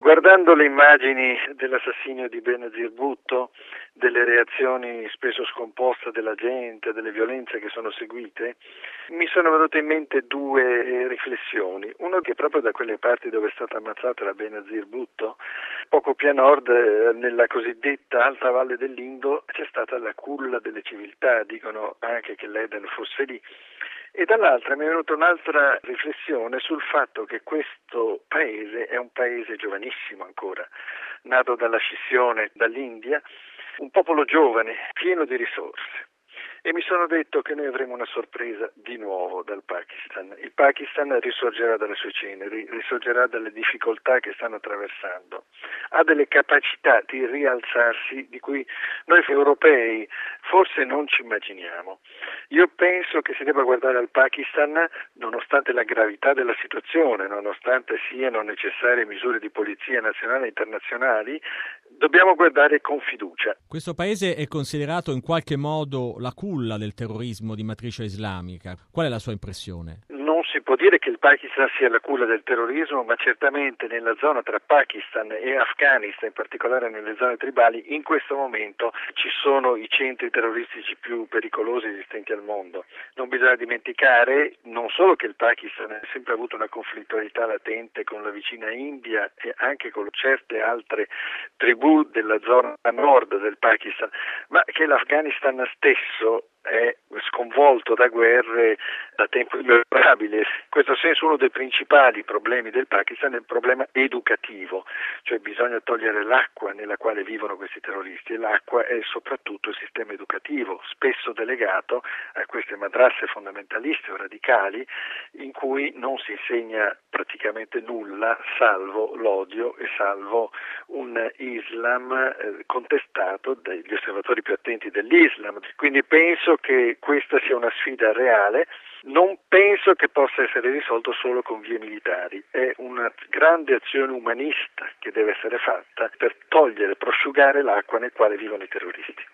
Guardando le immagini dell'assassinio di Benazir Bhutto, delle reazioni spesso scomposte della gente, delle violenze che sono seguite, mi sono venute in mente due riflessioni. Uno che proprio da quelle parti dove è stata ammazzata la Benazir Bhutto, poco più a nord, nella cosiddetta Alta Valle dell'Indo, c'è stata la culla delle civiltà, dicono anche che l'Eden fosse lì. E dall'altra mi è venuta un'altra riflessione sul fatto che questo paese è un paese giovanissimo ancora, nato dalla scissione dall'India, un popolo giovane, pieno di risorse. E mi sono detto che noi avremo una sorpresa di nuovo dal Pakistan. Il Pakistan risorgerà dalle sue ceneri, risorgerà dalle difficoltà che stanno attraversando. Ha delle capacità di rialzarsi di cui noi europei forse non ci immaginiamo. Io penso che si debba guardare al Pakistan, nonostante la gravità della situazione, nonostante siano necessarie misure di polizia nazionali e internazionali, dobbiamo guardare con fiducia. Questo paese è considerato in qualche modo la culla del terrorismo di matrice islamica. Qual è la sua impressione? Non si può dire che il Pakistan sia la culla del terrorismo, ma certamente nella zona tra Pakistan e Afghanistan, in particolare nelle zone tribali, in questo momento ci sono i centri terroristici più pericolosi esistenti al mondo. Non bisogna dimenticare non solo che il Pakistan ha sempre avuto una conflittualità latente con la vicina India e anche con certe altre tribù della zona nord del Pakistan, ma che l'Afghanistan stesso è sconvolto da guerre da tempo immemorabile. In questo senso uno dei principali problemi del Pakistan è il problema educativo, cioè bisogna togliere l'acqua nella quale vivono questi terroristi, e l'acqua è soprattutto il sistema educativo, spesso delegato a queste madrasse fondamentaliste o radicali in cui non si insegna praticamente nulla salvo l'odio e salvo un Islam contestato dagli osservatori più attenti dell'Islam. Quindi penso che questa sia una sfida reale. Non penso che possa essere risolto solo con vie militari, è una grande azione umanista che deve essere fatta per togliere, prosciugare l'acqua nel quale vivono i terroristi.